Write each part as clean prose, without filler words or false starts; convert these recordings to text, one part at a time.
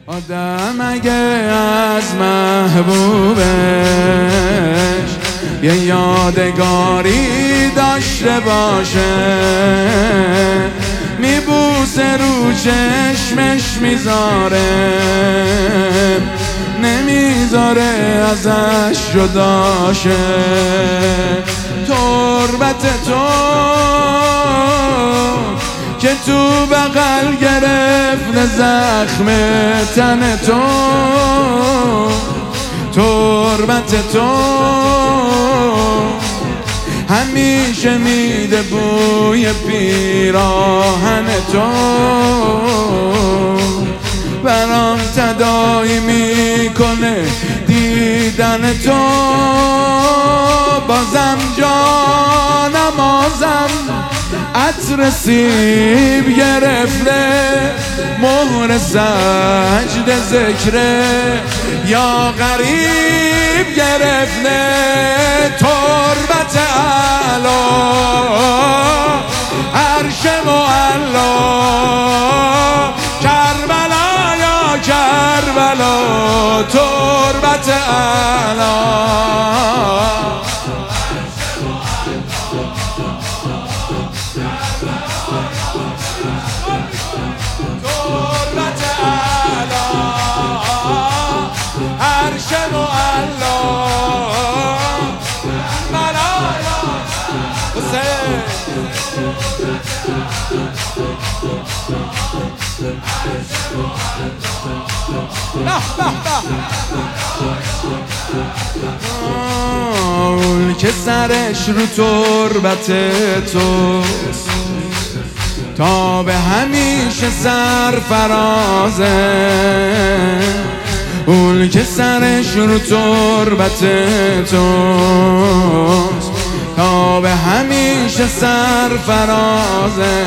آدم اگه از محبوبش یه یادگاری داشته باشه، میبوسه رو چشمش میذاره، نمیذاره ازش جداشه. تربت تو که تو بغل گرفت زخم تن تو، تربت تو همیشه میده بوی پیراهن تو، برام تداعی میکنه دیدن تو. بازم جانم آزم عطر سیب گرفته، مهر سجد ذکره یا غریب گرفته. تربت اعلا عرش معلا، کربلا یا کربلا، تربت اعلا. اون که سرش رو تربت توست تا به همیشه سرفرازه، اون که سرش رو تربت توست تا به همیشه سرفرازه.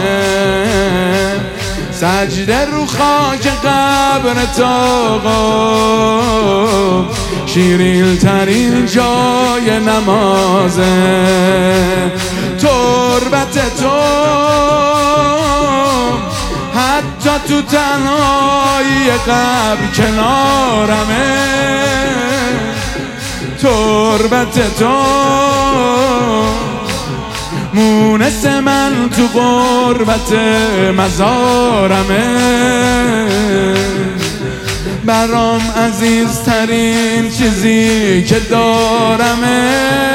سجده رو خاک قبر آقا، شیرین ترین جای نمازه. تربت تو حتی تو تنهایی قبر کنارمه، تربت تو مونس من تو غربت مزارمه، برام عزیزترین چیزی که دارمه.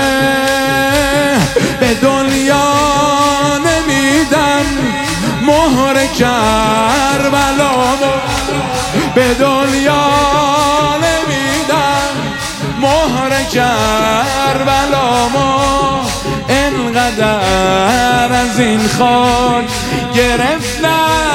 به دنیا نمیدم مهر کربلامو، به دنیا نمیدم مهر کربلامو. انقدر از این خاک گرفتم